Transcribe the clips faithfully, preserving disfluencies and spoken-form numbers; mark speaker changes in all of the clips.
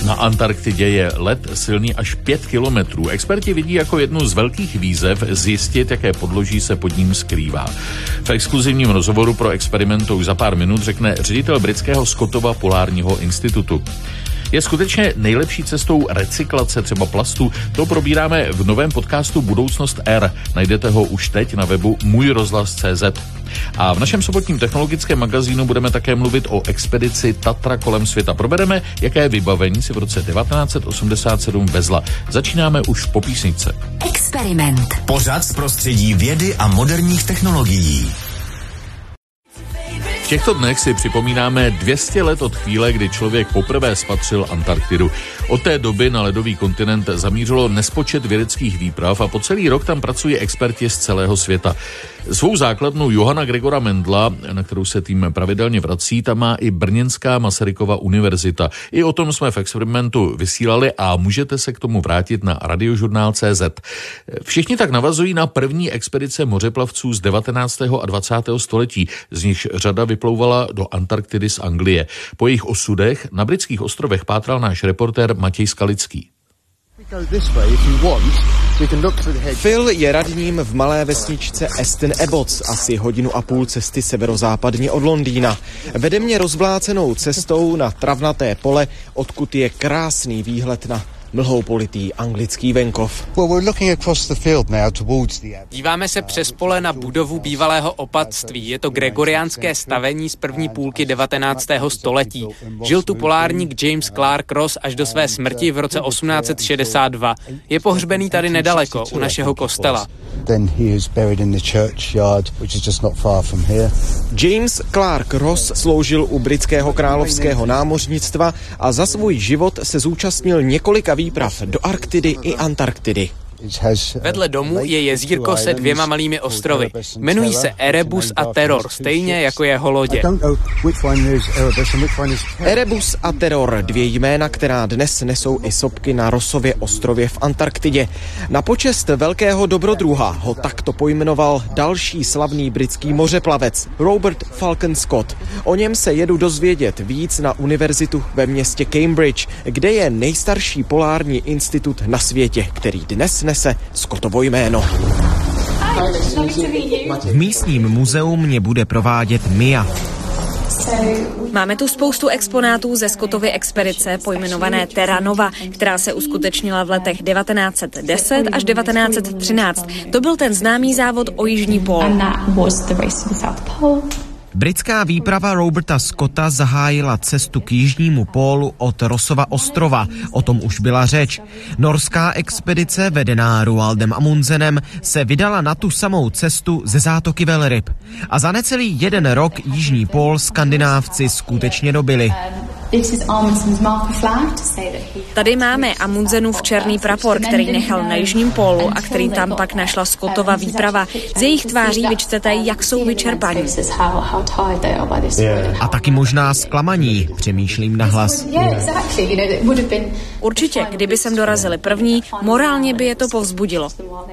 Speaker 1: Na Antarktidě je led silný až pět kilometrů. Experti vidí jako jednu z velkých výzev zjistit, jaké podloží se pod ním skrývá. V exkluzivním rozhovoru pro Experiment už za pár minut řekne ředitel britského Scottova polárního institutu. Je skutečně nejlepší cestou recyklace třeba plastu? To probíráme v novém podcastu Budoucnost R. Najdete ho už teď na webu můj rozhlas tečka cé zet. A v našem sobotním technologickém magazínu budeme také mluvit o expedici Tatra kolem světa. Probereme, jaké vybavení si v roce devatenáct set osmdesát sedm vezla. Začínáme už po písničce.
Speaker 2: Experiment. Pořad z prostředí vědy a moderních technologií.
Speaker 1: V těchto dnech si připomínáme dvě stě let od chvíle, kdy člověk poprvé spatřil Antarktidu. Od té doby na ledový kontinent zamířilo nespočet vědeckých výprav a po celý rok tam pracují experti z celého světa. Svou základnu Johanna Gregora Mendla, na kterou se tým pravidelně vrací, tam má i brněnská Masarykova univerzita. I o tom jsme v Experimentu vysílali a můžete se k tomu vrátit na radiožurnál tečka cé zet. Všichni tak navazují na první expedice mořeplavců z devatenáctého a dvacátého století, z nichž řada vyplouvala do Antarktidy z Anglie. Po jejich osudech na britských ostrovech pátral náš reportér Matěj Skalický.
Speaker 3: Phil je radním v malé vesničce Aston Abbotts, asi hodinu a půl cesty severozápadně od Londýna. Vede mě rozvlácenou cestou na travnaté pole, odkud je krásný výhled na mlhou politý anglický venkov.
Speaker 4: Díváme se přes pole na budovu bývalého opatství. Je to gregoriánské stavení z první půlky devatenáctého století. Žil tu polárník James Clark Ross až do své smrti v roce osmnáct set šedesát dva. Je pohřbený tady nedaleko, u našeho kostela.
Speaker 3: James Clark Ross sloužil u britského královského námořnictva a za svůj život se zúčastnil několika výprav do Arktidy i Antarktidy.
Speaker 4: Vedle domu je jezírko se dvěma malými ostrovy. Jmenují se Erebus a Terror, stejně jako jeho lodě.
Speaker 3: Erebus a Terror, dvě jména, která dnes nesou i sopky na Rossově ostrově v Antarktidě. Na počest velkého dobrodruha ho takto pojmenoval další slavný britský mořeplavec Robert Falcon Scott. O něm se jedu dozvědět víc na univerzitu ve městě Cambridge, kde je nejstarší polární institut na světě, který dnes nese Scottovo jméno.
Speaker 5: V místním muzeu mě bude provádět Mia.
Speaker 6: Máme tu spoustu exponátů ze Scottovy expedice pojmenované Terra Nova, která se uskutečnila v letech devatenáct set deset až devatenáct set třináct. To byl ten známý závod o jižní pól.
Speaker 5: Britská výprava Roberta Scotta zahájila cestu k jižnímu pólu od Rossova ostrova. O tom už byla řeč. Norská expedice, vedená Roaldem Amundsenem, se vydala na tu samou cestu ze zátoky velryb. A za necelý jeden rok jižní pól Skandinávci skutečně dobyli.
Speaker 6: Tady máme Amundsenův černý prapor, který nechal na jižním pólu a který tam pak našla Scottova výprava. Z jejich tváří vyčtete, jak jsou vyčerpaní.
Speaker 5: A taky možná zklamaní, přemýšlím nahlas.
Speaker 6: Určitě, kdyby sem dorazili první, morálně by je to povzbudilo.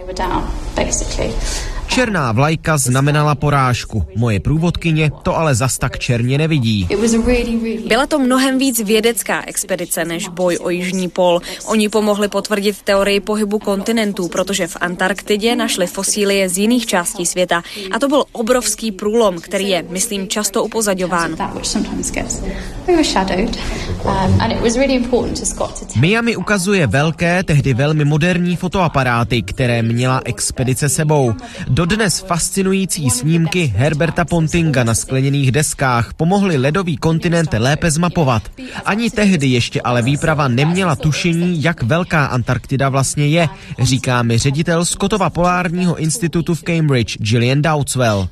Speaker 5: Černá vlajka znamenala porážku. Moje průvodkyně to ale zas tak černě nevidí.
Speaker 6: Byla to mnohem víc vědecká expedice než boj o jižní pól. Oni pomohli potvrdit teorii pohybu kontinentů, protože v Antarktidě našli fosílie z jiných částí světa. A to byl obrovský průlom, který je, myslím, často upozaďován.
Speaker 5: Mia mi ukazuje velké, tehdy velmi moderní fotoaparáty, které měla expedice sebou. Dodnes fascinující snímky Herberta Pontinga na skleněných deskách pomohly ledový kontinent lépe zmapovat. Ani tehdy ještě ale výprava neměla tušení, jak velká Antarktida vlastně je, říká mi ředitel Scottova polárního institutu v Cambridge Gillian Dowdeswell.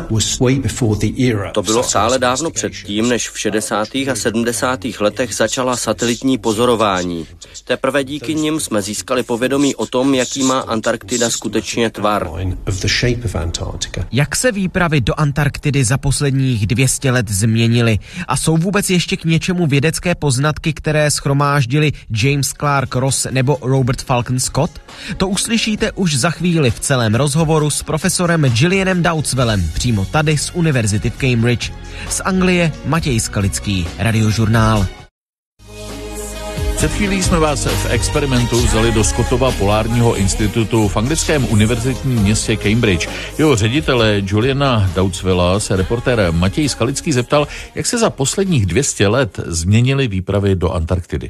Speaker 7: To bylo stále dávno předtím, než v šedesátých a sedmdesátých letech začala satelitní pozorování. Teprve díky nim jsme získali povědomí o tom, jaký má Antarktida skutečně tvar.
Speaker 5: Jak se výpravy do Antarktidy za posledních dvě stě let změnily? A jsou vůbec ještě k něčemu vědecké poznatky, které shromáždili James Clark Ross nebo Robert Falcon Scott? To uslyšíte už za chvíli v celém rozhovoru s profesorem Gillianem Dowdeswellem přímo tady z univerzity v Cambridge. Z Anglie Matěj Skalický, Radiožurnál.
Speaker 1: Před chvílí jsme vás v experimentu vzali do Scottova polárního institutu v anglickém univerzitním městě Cambridge. Jeho ředitele Juliana Daudsvilla se reportér Matěj Skalický zeptal, jak se za posledních dvě stě let změnily výpravy do Antarktidy.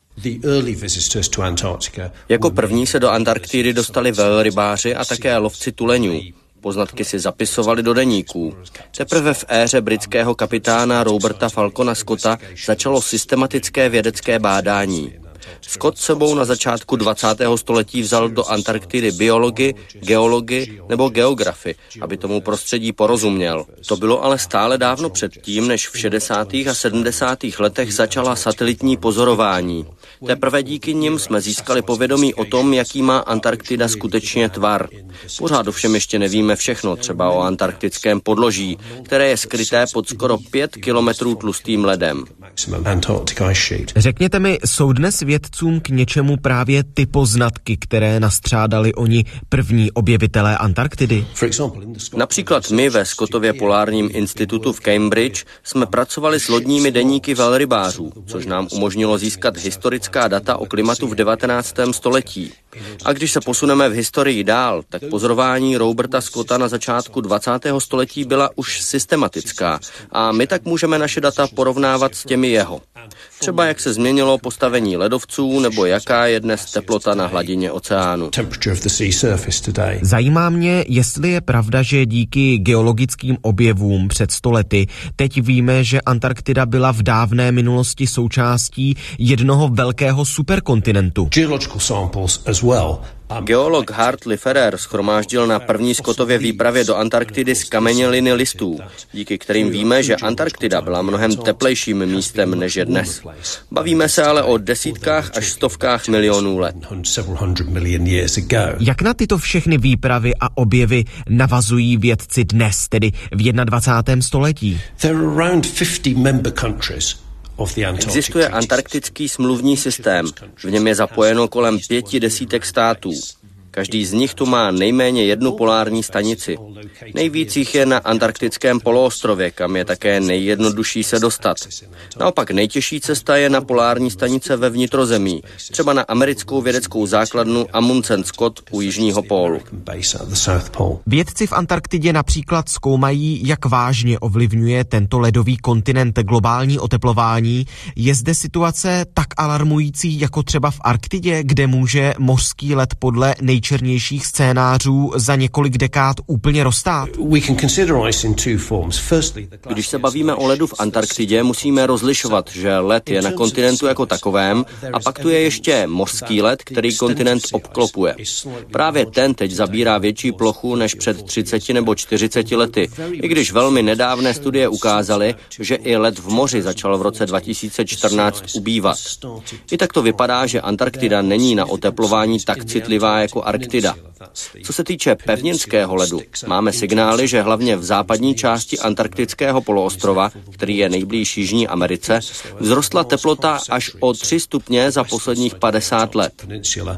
Speaker 7: Jako první se do Antarktidy dostali velrybáři a také lovci tuleňů. Poznatky si zapisovali do deníků. Teprve v éře britského kapitána Roberta Falcona Scotta začalo systematické vědecké bádání. Scott sebou na začátku dvacátého století vzal do Antarktidy biology, geology nebo geografy, aby tomu prostředí porozuměl. To bylo ale stále dávno předtím, než v šedesátých a sedmdesátých letech začala satelitní pozorování. Teprve díky nim jsme získali povědomí o tom, jaký má Antarktida skutečně tvar. Pořád ovšem ještě nevíme všechno, třeba o antarktickém podloží, které je skryté pod skoro pět kilometrů tlustým ledem.
Speaker 5: Řekněte mi, jsou dnes vědcům k něčemu právě ty poznatky, které nastřádali oni první objevitelé Antarktidy?
Speaker 7: Například my ve Scottově polárním institutu v Cambridge jsme pracovali s lodními deníky velrybářů, což nám umožnilo získat historická data o klimatu v devatenáctém století. A když se posuneme v historii dál, tak pozorování Roberta Scotta na začátku dvacátého století byla už systematická a my tak můžeme naše data porovnávat s těmi jeho. Třeba jak se změnilo postavení ledovců nebo jaká je dnes teplota na hladině oceánu.
Speaker 5: Zajímá mě, jestli je pravda, že díky geologickým objevům před sto lety teď víme, že Antarktida byla v dávné minulosti součástí jednoho velkého superkontinentu.
Speaker 7: Geolog Hartley Ferrer shromáždil na první Scottově výpravě do Antarktidy zkameněliny listů, díky kterým víme, že Antarktida byla mnohem teplejším místem než je dnes. Bavíme se ale o desítkách až stovkách milionů let.
Speaker 5: Jak na tyto všechny výpravy a objevy navazují vědci dnes, tedy v dvacátém prvním století?
Speaker 7: Existuje antarktický smluvní systém, v něm je zapojeno kolem pěti desítek států. Každý z nich tu má nejméně jednu polární stanici. Nejvíc jich je na antarktickém poloostrově, kam je také nejjednodušší se dostat. Naopak nejtěžší cesta je na polární stanice ve vnitrozemí, třeba na americkou vědeckou základnu Amundsen Scott u jižního pólu.
Speaker 5: Vědci v Antarktidě například zkoumají, jak vážně ovlivňuje tento ledový kontinent globální oteplování. Je zde situace tak alarmující jako třeba v Arktidě, kde může mořský led podle nejčernějších scénářů za několik dekád úplně roztát?
Speaker 7: Když se bavíme o ledu v Antarktidě, musíme rozlišovat, že led je na kontinentu jako takovém a pak tu je ještě mořský led, který kontinent obklopuje. Právě ten teď zabírá větší plochu než před třiceti nebo čtyřiceti lety, i když velmi nedávné studie ukázaly, že i led v moři začal v roce dva tisíce čtrnáct ubývat. I tak to vypadá, že Antarktida není na oteplování tak citlivá jako Arktida. Co se týče pevninského ledu, máme signály, že hlavně v západní části antarktického poloostrova, který je nejblíž Jižní Americe, vzrostla teplota až o tři stupně za posledních padesát let.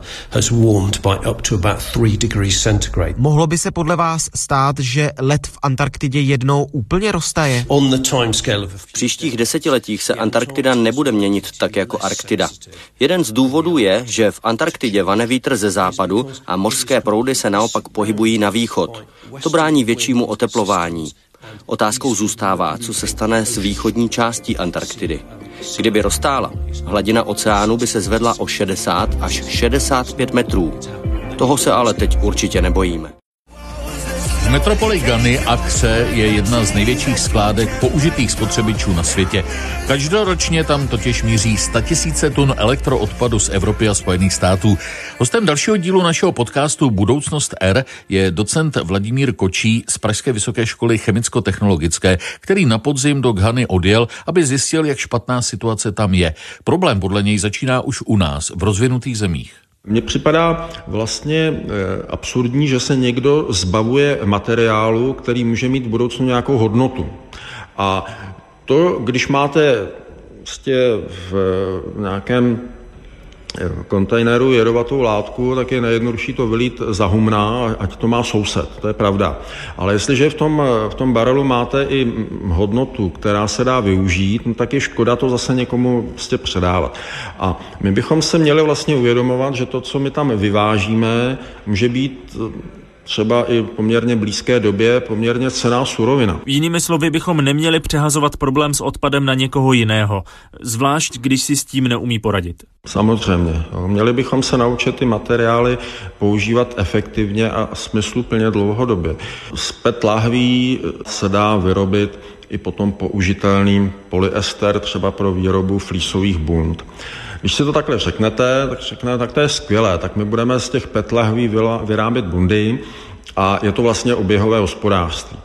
Speaker 5: Mohlo by se podle vás stát, že led v Antarktidě jednou úplně roztaje?
Speaker 7: V příštích desetiletích se Antarktida nebude měnit tak jako Arktida. Jeden z důvodů je, že v Antarktidě vane vítr ze západu a mořské proudy se naopak pohybují na východ. To brání většímu oteplování. Otázkou zůstává, co se stane s východní částí Antarktidy. Kdyby roztála, hladina oceánu by se zvedla o šedesát až šedesát pět metrů. Toho se ale teď určitě nebojíme.
Speaker 1: V metropoli Ghany Accra je jedna z největších skládek použitých spotřebičů na světě. Každoročně tam totiž míří statisíce tun elektroodpadu z Evropy a Spojených států. Hostem dalšího dílu našeho podcastu Budoucnost R je docent Vladimír Kočí z Pražské vysoké školy chemicko-technologické, který na podzim do Ghany odjel, aby zjistil, jak špatná situace tam je. Problém podle něj začíná už u nás, v rozvinutých zemích.
Speaker 8: Mně připadá vlastně absurdní, že se někdo zbavuje materiálu, který může mít v budoucnu nějakou hodnotu. A to, když máte vlastně v nějakém kontejneru jedovatou látku, tak je nejjednodušší to vylít za humna, ať to má soused, to je pravda. Ale jestliže v tom, v tom barelu máte i hodnotu, která se dá využít, no tak je škoda to zase někomu prostě předávat. A my bychom se měli vlastně uvědomovat, že to, co my tam vyvážíme, může být třeba i poměrně blízké době poměrně cenná surovina.
Speaker 9: Jinými slovy bychom neměli přehazovat problém s odpadem na někoho jiného, zvlášť když si s tím neumí poradit.
Speaker 8: Samozřejmě. Měli bychom se naučit ty materiály používat efektivně a smysluplně dlouhodobě. Z P E T lahví se dá vyrobit i potom použitelný polyester třeba pro výrobu flísových bund. Když si to takhle řeknete, tak řeknete, tak to je skvělé, tak my budeme z těch P E T lahví vyrábět bundy a je to vlastně oběhové hospodářství.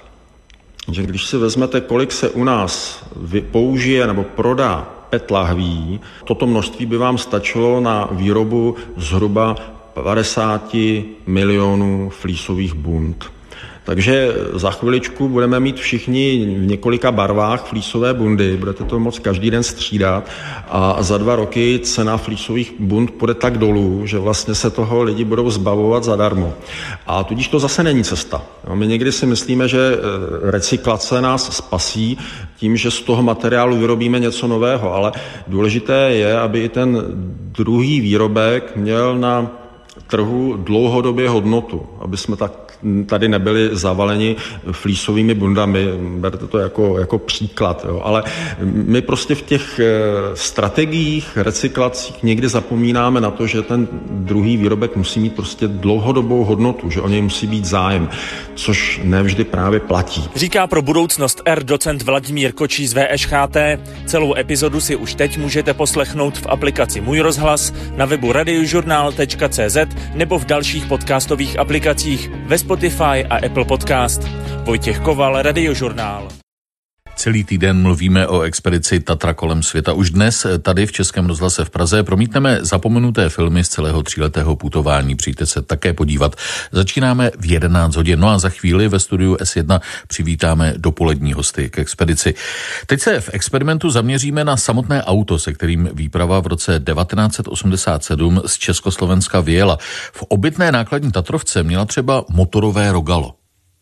Speaker 8: Že když si vezmete, kolik se u nás použije nebo prodá P E T lahví, toto množství by vám stačilo na výrobu zhruba padesát milionů flísových bund. Takže za chviličku budeme mít všichni v několika barvách flísové bundy, budete to moct každý den střídat a za dva roky cena flísových bund půjde tak dolů, že vlastně se toho lidi budou zbavovat zadarmo. A tudíž to zase není cesta. My někdy si myslíme, že recyklace nás spasí tím, že z toho materiálu vyrobíme něco nového, ale důležité je, aby i ten druhý výrobek měl na trhu dlouhodobě hodnotu, aby jsme tak tady nebyli zavaleni flísovými bundami, berte to jako, jako příklad, jo. Ale my prostě v těch strategiích, recyklacích někdy zapomínáme na to, že ten druhý výrobek musí mít prostě dlouhodobou hodnotu, že o něj musí být zájem, což nevždy právě platí.
Speaker 9: Říká pro Budoucnost R docent Vladimír Kočí z V Š Ch T. Celou epizodu si už teď můžete poslechnout v aplikaci Můj rozhlas, na webu radiožurnál tečka cé zet nebo v dalších podcastových aplikacích ve Spotify a Apple Podcast. Vojtěch Koval, Radiožurnál.
Speaker 1: Celý týden mluvíme o expedici Tatra kolem světa. Už dnes tady v Českém rozhlase v Praze promítneme zapomenuté filmy z celého tříletého putování. Přijďte se také podívat. Začínáme v jedenáct hodin. No a za chvíli ve studiu S jedna přivítáme dopolední hosty k expedici. Teď se v experimentu zaměříme na samotné auto, se kterým výprava v roce devatenáct set osmdesát sedm z Československa vyjela. V obytné nákladní Tatrovce měla třeba motorové rogalo.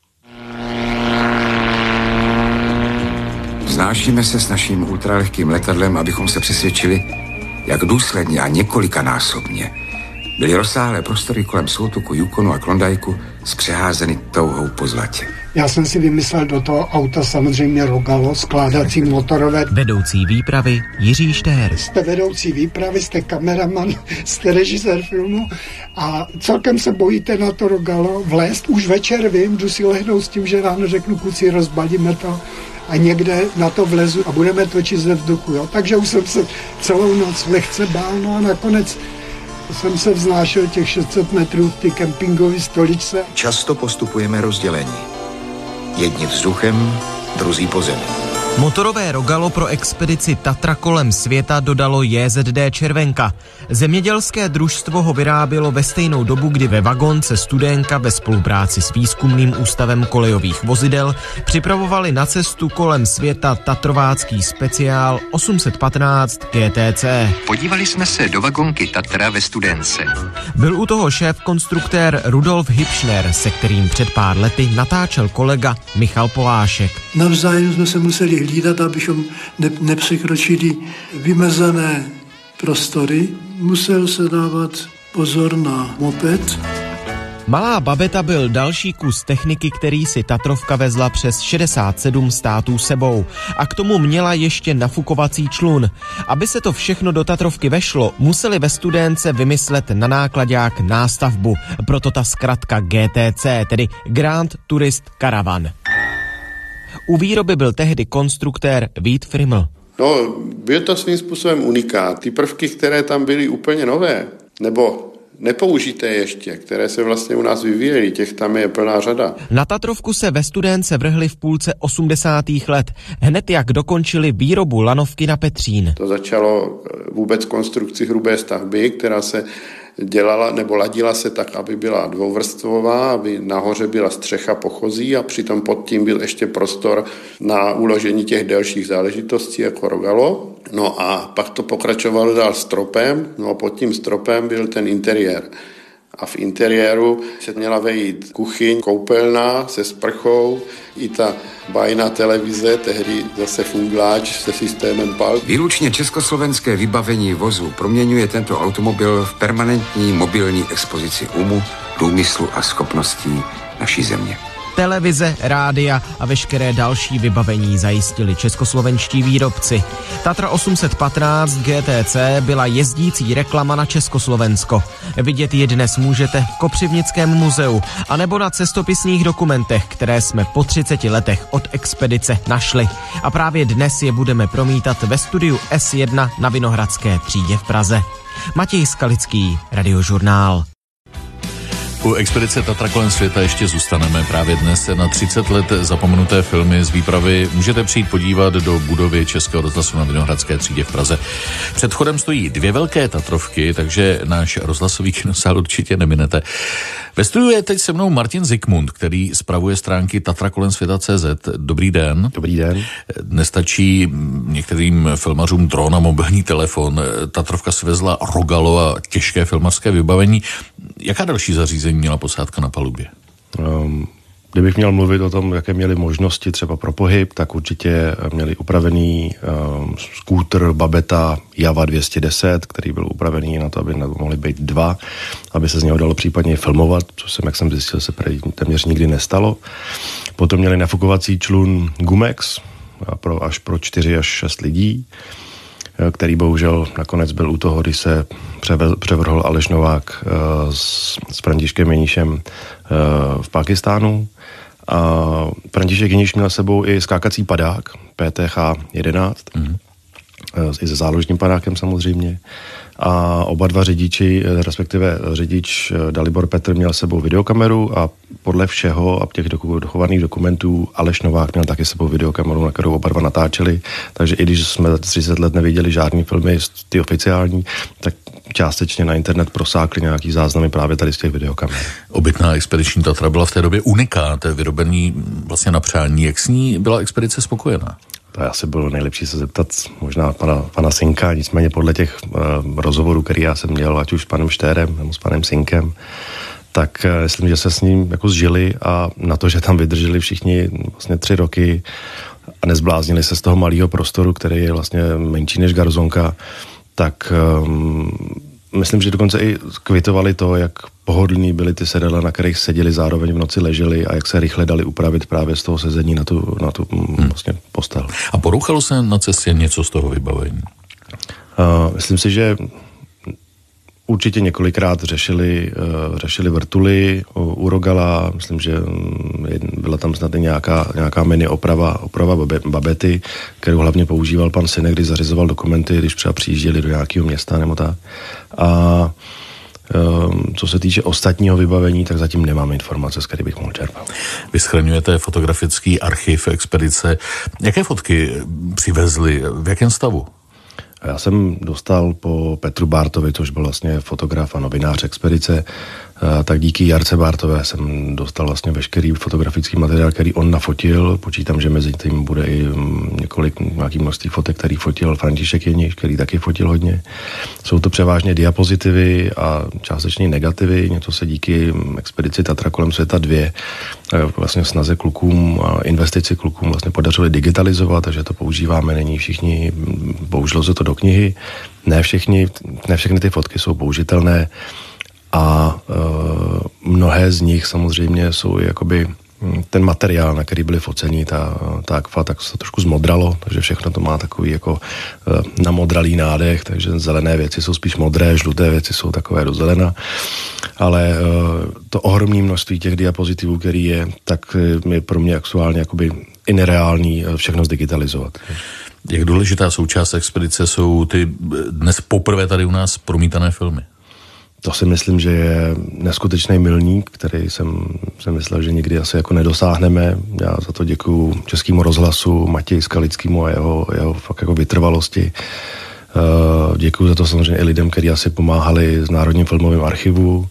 Speaker 10: Vznášíme se s naším ultralehkým letadlem, abychom se přesvědčili, jak důsledně a několikanásobně byly rozsáhlé prostory kolem soutoku Yukonu a Klondajku zpřeházeny touhou po zlatě.
Speaker 11: Já jsem si vymyslel do toho auta samozřejmě rogalo, skládací motorové.
Speaker 5: Vedoucí výpravy Jiří Štér.
Speaker 11: Jste vedoucí výpravy, jste kameraman, jste režisér filmu a celkem se bojíte na to rogalo vlézt. Už večer vím, jdu si lehnout s tím, že ráno řeknu kluci, rozbalíme to a někde na to vlezu a budeme točit ze vzduchu. Jo? Takže už jsem se celou noc lehce bál, no a nakonec jsem se vznášel těch šest set metrů v ty kempingové stoličce.
Speaker 10: Často postupujeme rozdělení. Jedni vzduchem, druzí po zemi.
Speaker 5: Motorové rogalo pro expedici Tatra kolem světa dodalo J Z D Červenka. Zemědělské družstvo ho vyrábělo ve stejnou dobu, kdy ve vagonce Studenka ve spolupráci s Výzkumným ústavem kolejových vozidel připravovali na cestu kolem světa tatrovácký speciál osm set patnáct G T C.
Speaker 10: Podívali jsme se do vagonky Tatra ve Studence.
Speaker 5: Byl u toho šéf-konstruktér Rudolf Hipšner, se kterým před pár lety natáčel kolega Michal Polášek.
Speaker 11: Navzájem jsme se museli hlídat, abychom ne- nepřekročili vymezené prostory. Musel se dávat pozor na moped.
Speaker 5: Malá babeta byl další kus techniky, který si Tatrovka vezla přes šedesát sedm států sebou. A k tomu měla ještě nafukovací člun. Aby se to všechno do Tatrovky vešlo, museli ve Studénce vymyslet na náklaďák nástavbu. Proto ta zkratka G T C, tedy Grand Tourist Caravan. U výroby byl tehdy konstruktér Vít Friml.
Speaker 12: No, byl to svým způsobem unikát. Ty prvky, které tam byly úplně nové, nebo nepoužité ještě, které se vlastně u nás vyvíjely, těch tam je plná řada.
Speaker 5: Na Tatrovku se ve Studénce vrhli v půlce osmdesátých let, hned jak dokončili výrobu lanovky na Petřín.
Speaker 12: To začalo vůbec konstrukci hrubé stavby, která se dělala nebo ladila se tak, aby byla dvouvrstvová, aby nahoře byla střecha pochozí a přitom pod tím byl ještě prostor na uložení těch delších záležitostí jako rogalo. No a pak to pokračovalo dál stropem, no a pod tím stropem byl ten interiér. A v interiéru se měla vejít kuchyň, koupelna se sprchou, i ta bajná televize, tehdy zase fungláč se systémem P A L.
Speaker 10: Výlučně československé vybavení vozu proměňuje tento automobil v permanentní mobilní expozici umu, průmyslu a schopností naší země.
Speaker 5: Televize, rádia a veškeré další vybavení zajistili českoslovenští výrobci. Tatra osm set patnáct G T C byla jezdící reklama na Československo. Vidět ji dnes můžete v Kopřivnickém muzeu anebo na cestopisných dokumentech, které jsme po třiceti letech od expedice našli. A právě dnes je budeme promítat ve studiu S jedna na Vinohradské třídě v Praze. Matěj Skalický, Radiožurnál.
Speaker 1: U expedice Tatra kolem světa ještě zůstaneme. Právě dnes na třicet let zapomenuté filmy z výpravy můžete přijít podívat do budovy Českého rozhlasu na Vinohradské třídě v Praze. Před vchodem stojí dvě velké Tatrovky, takže náš rozhlasový kinosál určitě neminete. Ve studiu je teď se mnou Martin Zikmund, který spravuje stránky Tatra kolem světa tečka cé zet. Dobrý den.
Speaker 13: Dobrý den.
Speaker 1: Nestačí některým filmařům dron a mobilní telefon. Tatrovka si vezla rogalo a těžké filmařské vybavení. Jaká další zařízení měla posádka na palubě?
Speaker 13: Um, kdybych měl mluvit o tom, jaké měli možnosti třeba pro pohyb, tak určitě měli upravený um, skútr Babeta Java dvě stě deset, který byl upravený na to, aby mohly být dva, aby se z něho dalo případně filmovat, což jsem, jak jsem zjistil, se téměř nikdy nestalo. Potom měli nafukovací člun Gumex pro, až pro čtyři až šest lidí, který bohužel nakonec byl u toho, když se převrhl Aleš Novák s, s Františkem Jeníšem v Pákistánu. A František Jeníš měl sebou i skákací padák P T H jedenáct, mm. i se záložním padákem samozřejmě. A oba dva řidiči, respektive řidič Dalibor Petr měl sebou videokameru a podle všeho a těch dochovaných dokumentů Aleš Novák měl taky sebou videokameru, na kterou oba dva natáčeli, takže i když jsme třicet let neviděli žádný filmy, ty oficiální, tak částečně na internet prosákli nějaký záznamy právě tady z těch videokamer.
Speaker 1: Obytná expediční Tatra byla v té době unikát, vyrobený vlastně na přání. Jak s ní byla expedice spokojená?
Speaker 13: To asi bylo nejlepší se zeptat možná pana, pana Sinka, nicméně podle těch uh, rozhovorů, který já jsem měl, ať už s panem Štérem nebo s panem Sinkem, tak uh, myslím, že se s ním jako zžili a na to, že tam vydrželi všichni vlastně tři roky a nezbláznili se z toho malého prostoru, který je vlastně menší než garzonka, tak um, myslím, že dokonce i kvitovali to, jak pohodlný byly ty sedadla, na kterých seděli, zároveň v noci leželi a jak se rychle dali upravit právě z toho sezení na tu, na tu hmm. vlastně postel.
Speaker 1: A porouchalo se na cestě něco z toho vybavení?
Speaker 13: Uh, myslím si, že určitě několikrát řešili, uh, řešili vrtuly u, u Rogala, myslím, že um, byla tam snad i nějaká, nějaká mini oprava, oprava babe, babety, kterou hlavně používal pan Sinek, když zařizoval dokumenty, když třeba přijížděli do nějakého města nebo tak. A um, co se týče ostatního vybavení, tak zatím nemám informace, z které bych mohl čerpat.
Speaker 1: Vy schraňujete fotografický archiv expedice. Jaké fotky přivezli? V jakém stavu?
Speaker 13: Já jsem dostal po Petru Bártovi, což byl vlastně fotograf a novinář expedice, tak díky Jarce Bártové jsem dostal vlastně veškerý fotografický materiál, který on nafotil. Počítám, že mezi tím bude i několik, nějaký množství fotek, který fotil František Jeníš, který taky fotil hodně. Jsou to převážně diapozitivy a částečně negativy. Něco se díky expedici Tatra kolem světa dvě vlastně snaze klukům a investici klukům vlastně podařili digitalizovat, takže to používáme, není všichni, použilo se to do knihy. Ne, všichni, ne všechny ty fotky jsou použitelné a e, mnohé z nich samozřejmě jsou jakoby ten materiál, na který byly focení, ta, ta akva, tak se trošku zmodralo, takže všechno to má takový jako e, namodralý nádech, takže zelené věci jsou spíš modré, žluté věci jsou takové do zelena, ale e, to ohromné množství těch diapozitivů, který je, tak je pro mě aktuálně jakoby i nereální všechno zdigitalizovat.
Speaker 1: Jak důležitá součást expedice jsou ty dnes poprvé tady u nás promítané filmy?
Speaker 13: To si myslím, že je neskutečný milník, který jsem, jsem myslel, že nikdy asi jako nedosáhneme. Já za to děkuju Českému rozhlasu, Matěji Skalickému a jeho, jeho fakt jako vytrvalosti. Děkuji za to samozřejmě i lidem, kteří asi pomáhali z Národním filmovým archivu,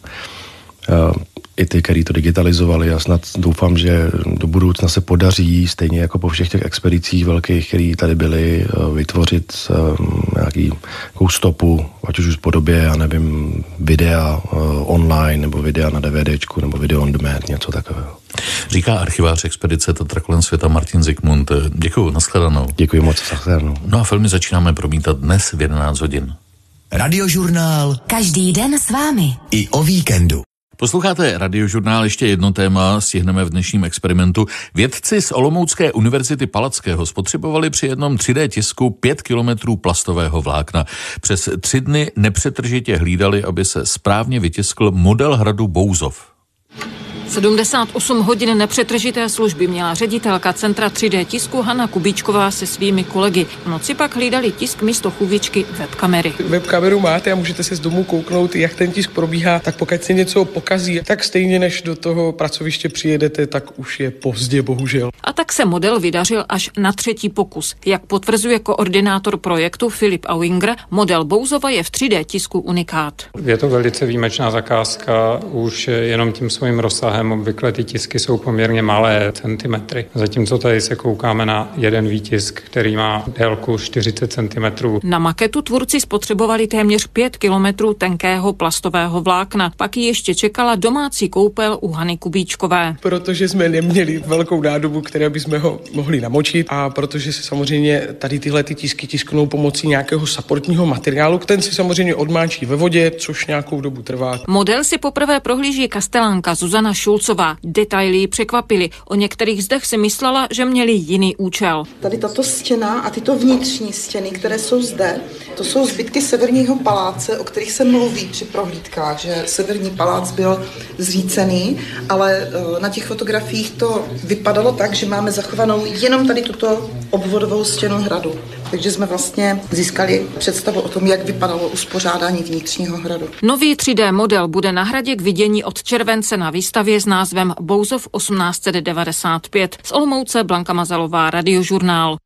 Speaker 13: i ty, kteří to digitalizovali a snad doufám, že do budoucna se podaří, stejně jako po všech těch expedicích velkých, které tady byly, vytvořit nějaký, nějakou stopu, ať už v podobě, já nevím, videa online, nebo videa na DVDčku, nebo video on demand, něco takového.
Speaker 1: Říká archivář expedice Tatra kolem světa Martin Zikmund. Děkuju, nashledanou.
Speaker 13: Děkuji moc, nashledanou.
Speaker 1: No a filmy začínáme promítat dnes v jedenáct hodin.
Speaker 2: Radiožurnál.
Speaker 14: Každý den s vámi.
Speaker 2: I o víkendu.
Speaker 1: Posloucháte Radiožurnál, ještě jedno téma stihneme v dnešním experimentu. Vědci z Olomoucké univerzity Palackého spotřebovali při jednom tři dé tisku pět kilometrů plastového vlákna. Přes tři dny nepřetržitě hlídali, aby se správně vytiskl model hradu Bouzov.
Speaker 15: sedmdesát osm hodin nepřetržité služby měla ředitelka Centra tři dé tisku Hana Kubíčková se svými kolegy. V noci pak hlídali tisk místo chůvičky webkamery.
Speaker 16: Webkameru máte a můžete se z domu kouknout, jak ten tisk probíhá, tak pokud se něco pokazí, tak stejně než do toho pracoviště přijedete, tak už je pozdě, bohužel.
Speaker 15: A tak se model vydařil až na třetí pokus. Jak potvrzuje koordinátor projektu Filip Auinger, model Bouzova je v tři dé tisku unikát.
Speaker 17: Je to velice výjimečná zakázka, už jenom tím svým rozsahem. Obvykle ty tisky jsou poměrně malé centimetry. Zatímco tady se koukáme na jeden výtisk, který má délku čtyřicet centimetrů.
Speaker 15: Na maketu tvůrci spotřebovali téměř pět kilometrů tenkého plastového vlákna. Pak ji ještě čekala domácí koupel u Hany Kubíčkové.
Speaker 16: Protože jsme neměli velkou nádobu, které bychom ho mohli namočit, a protože se samozřejmě tady tyhle ty tisky tisknou pomocí nějakého supportního materiálu, ten si samozřejmě odmáčí ve vodě, což nějakou dobu trvá.
Speaker 15: Model si poprvé prohlíží kastelánka Zuzana Šulcová. Detaily překvapily. O některých zdech si myslela, že měli jiný účel.
Speaker 18: Tady tato stěna a tyto vnitřní stěny, které jsou zde, to jsou zbytky Severního paláce, o kterých se mluví při prohlídkách, že Severní palác byl zřícený, ale na těch fotografiích to vypadalo tak, že máme zachovanou jenom tady tuto obvodovou stěnu hradu. Takže jsme vlastně získali představu o tom, jak vypadalo uspořádání vnitřního hradu.
Speaker 15: Nový tři dé model bude na hradě k vidění od července na výstavě s názvem Bouzov osmnáct set devadesát pět. Z Olomouce Blanka Mazalová, Radiožurnál.